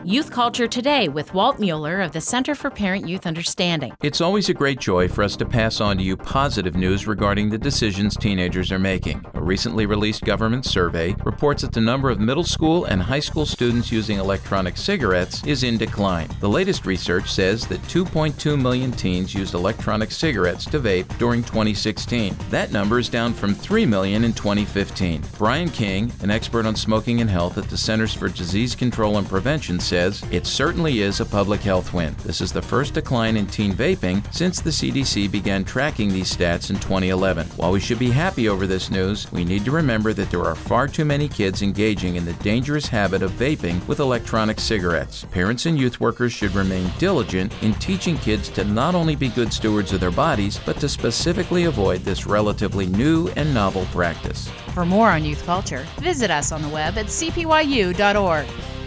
Youth Culture Today with Walt Mueller of the Center for Parent-Youth Understanding. It's always a great joy for us to pass on to you positive news regarding the decisions teenagers are making. A recently released government survey reports that the number of middle school and high school students using electronic cigarettes is in decline. The latest research says that 2.2 million teens used electronic cigarettes to vape during 2016. That number is down from 3 million in 2015. Brian King, an expert on smoking and health at the Centers for Disease Control and Prevention, says it certainly is a public health win. This is the first decline in teen vaping since the CDC began tracking these stats in 2011. While we should be happy over this news, we need to remember that there are far too many kids engaging in the dangerous habit of vaping with electronic cigarettes. Parents and youth workers should remain diligent in teaching kids to not only be good stewards of their bodies, but to specifically avoid this relatively new and novel practice. For more on youth culture, visit us on the web at cpyu.org.